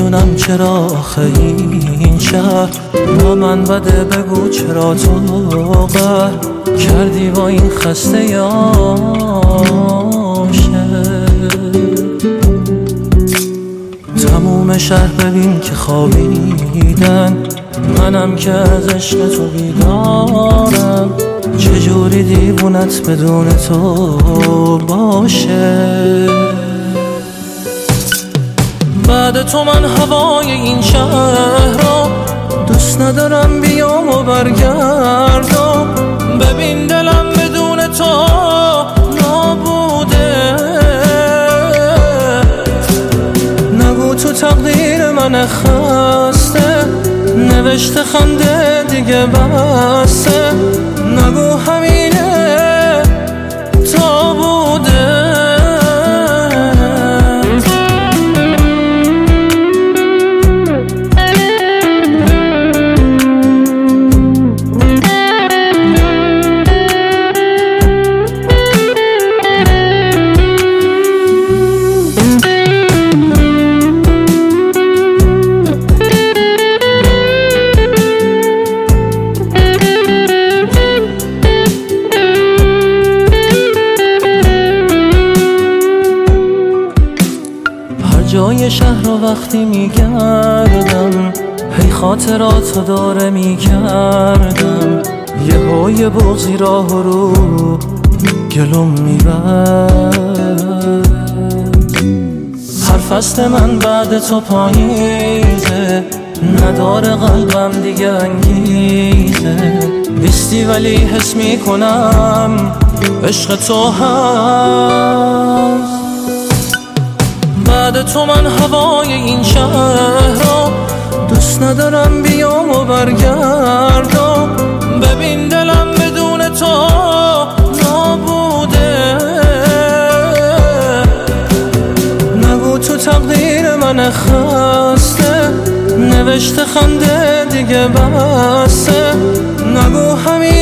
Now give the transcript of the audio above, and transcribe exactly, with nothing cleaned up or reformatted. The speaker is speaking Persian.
نمیدونم چرا آخه این شهر با من بده، بگو چرا تو قهر کردی با این خسته عاشق. تموم شهر ببین که خوابیدن، منم که از عشق تو بیدارم. چجوری دیوونت بدون تو باشه؟ بعد تو من هوای این شهر رو دوست ندارم، بیام و برگردم. ببین دلم بدون تو نابوده. نگو تو تقدیر من خسته نوشته خنده دیگه بسته. نگو همینه تا بوده. جای شهر رو وقتی میگردم، هی خاطراتو داره میکردم. یه های بغضی راه رو گلوم میبرد. هر فصل من بعد تو پاییزه، نداره قلبم دیگه انگیزه. نیستی ولی حس میکنم عشق تو هست. بعد تو من هوای این شهر رو دوست ندارم، بیام و برگردم. ببین دلم بدون تو نابوده. نگو تو تقدیر من خسته نوشته خنده دیگه بسته. نگو همین